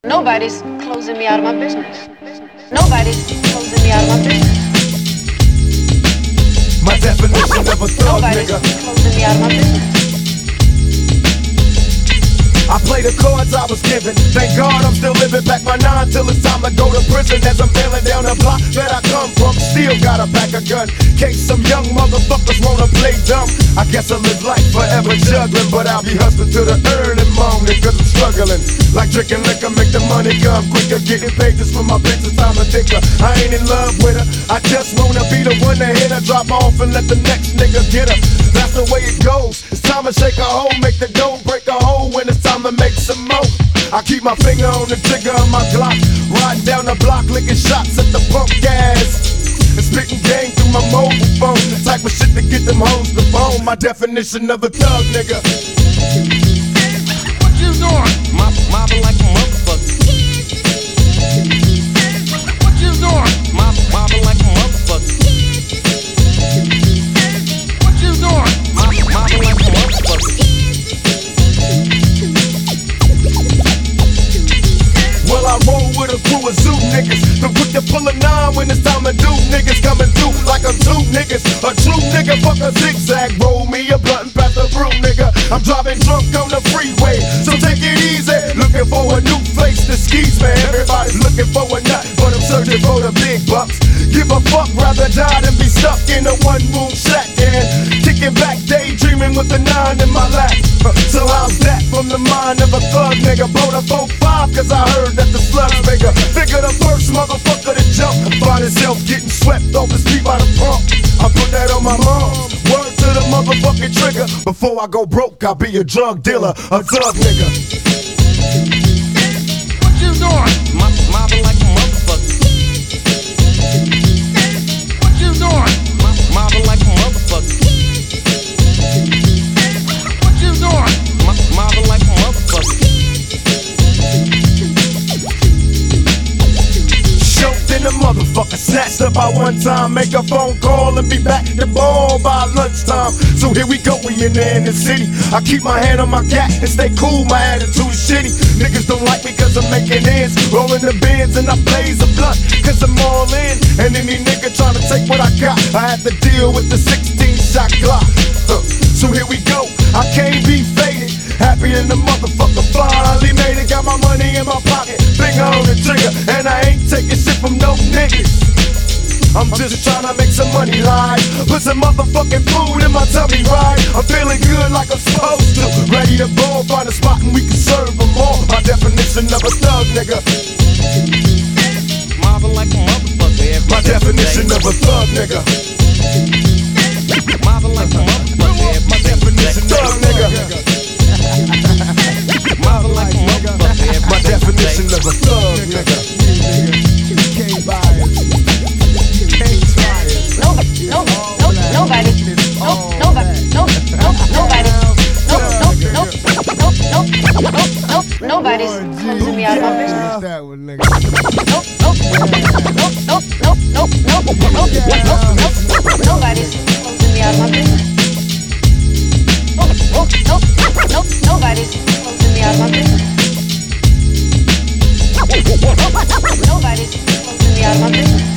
Nobody's closing me out of my business. Nobody's closing me out of my business. My definition of a thug Nobody's nigga. closing me out of my business. I play the cards I was given. Thank God I'm still living back my 9 till it's time to go to prison. As I'm bailing down the block that I come from, still gotta pack a gun. Case some young motherfuckers wanna play dumb. I guess I live life forever juggling, but I'll be hustling to the early morning, cause I'm struggling. Like drinking liquor, make the money come quicker. Getting paid just for my bitch, it's time to think her. I ain't in love with her, I just wanna be the one to hit her. Drop off and let the next nigga get her. That's the way it goes. It's time to shake a hole, make the dough, break a hole when it's time to make some more. I keep my finger on the trigger of my Glock, riding down the block, licking shots at the pump gas, and spitting game through my mobile phone. The type of shit to get them hoes to bone. My definition of a thug nigga. What you doing? Mobbing like a motherfucker. What you doing? Mobbing like a motherfucker. What you doing? Mobbing like a motherfucker. Well, I roll with a crew of zoo niggas. The quick to pull a 9 when it's time to do. Niggas coming through like I'm 2 niggas. A true nigga, fuck a zigzag. Roll me a blunt and pass the brew, nigga. I'm driving drunk on the freeway, so take it easy. Looking for a new place to skis, man. Everybody's looking for a nut, but I'm searching for the big bucks. Give a fuck, rather die than be stuck in a one-room shack. And kicking back, daydreaming with the 9 in my lap. So how's that from the mind of a thug nigga? Blow the 4-5, cause I heard that the slug's bigger. Figure the first motherfucker to jump, find himself getting swept off the street by the pump. I put that on my mom. Word to the motherfucking trigger. Before I go broke, I'll be a drug dealer, a drug nigga. What you doing? Mobbing like a motherfucker. What you doing? Mobbing like a motherfucker. What you doing? Mobbing like a motherfucker. Choked in the motherfucker, snatched up by one time. Make a phone call and be back to ball by lunchtime. So here we go, we in there in the city. I keep my hand on my cat and stay cool, my attitude's shitty. Niggas don't like me cause I'm making ends, rolling the bins and I blaze a blunt cause I'm all in. And any nigga trying to take what I got, I have to deal with the 16-shot Glock. So here we go, I can't be faded. Happy in the motherfucker, finally made it. Got my money in my pocket, finger on the trigger, and I ain't taking shit from no niggas. I'm just trying to make some money live. Put some motherfucking food in my tummy, right? I'm feeling good like I'm supposed to. Ready to go, find a spot and we can serve them all. My definition of a thug nigga. Mobbing like a motherfucker. My definition of a thug nigga. Mobbing like a motherfucker. My definition of a thug nigga. Mobbing like a motherfucker. My definition of a thug nigga. Can't buy it. Can't try it. Nobody. Nobody. Nobody's closing me out of my business. That one, nigga. Nobody's closing me out of my business. Nobody's closing me out of my business. Nobody's closing me out of my business.